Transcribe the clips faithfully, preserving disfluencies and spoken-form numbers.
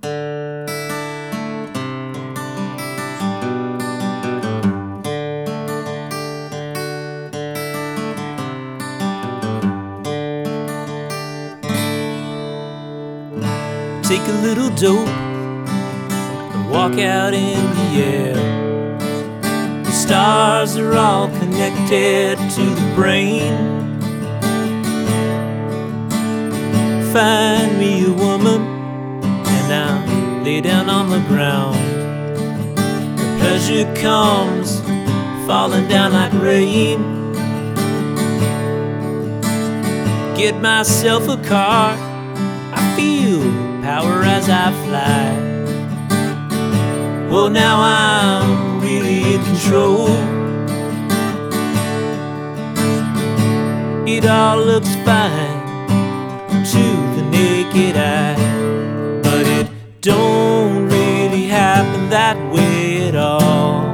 Take a little dope and walk out in the air. The stars are all connected to the brain. Find me a woman and I'll lay down on the ground. The pleasure comes falling down like rain. Get myself a car, I feel power as I fly. Well, now I'm really in control. It all looks fine to the naked eye, but it don't really happen that way at all.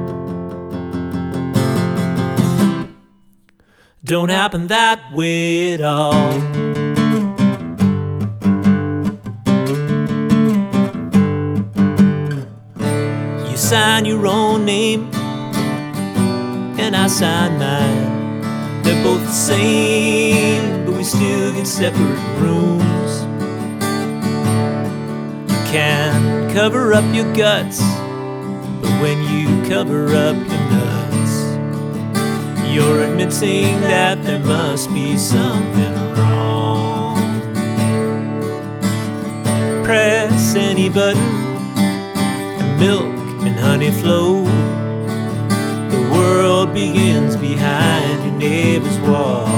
Don't happen that way at all. You sign your own name and I sign mine. They're both the same, but we still get separate rooms. You can cover up your guts, but when you cover up your nuts, you're admitting that there must be something wrong. Press any button and milk and honey flow. The world begins behind your neighbor's wall.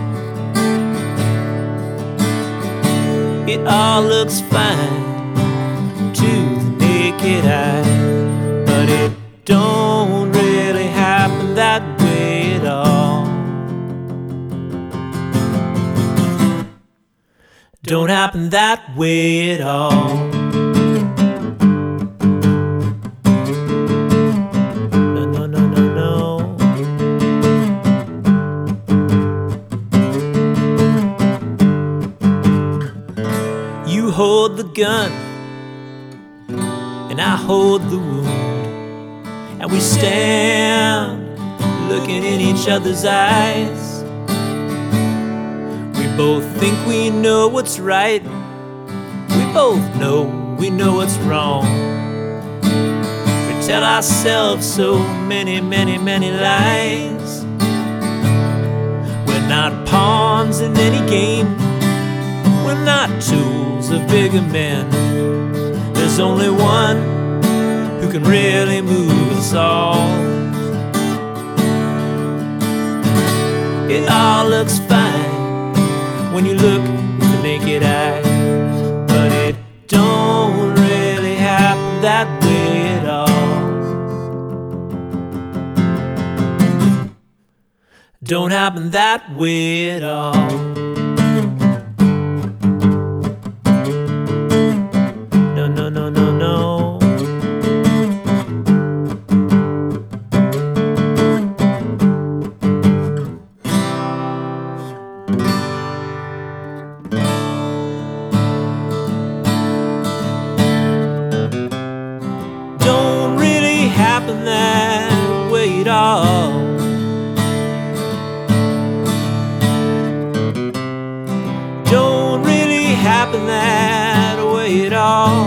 It all looks fine to the naked eye, but it don't really happen that way at all. Don't happen that way at all. You hold the gun and I hold the wound, and we stand looking in each other's eyes. We both think we know what's right, we both know we know what's wrong. We tell ourselves so many, many, many lies. We're not pawns in any game, we're not tools of bigger men. There's only one who can really move us all. It all looks fine when you look with the naked eye, but it don't really happen that way at all. Don't happen that way at all. Don't really happen that way at all. Don't really happen that way at all.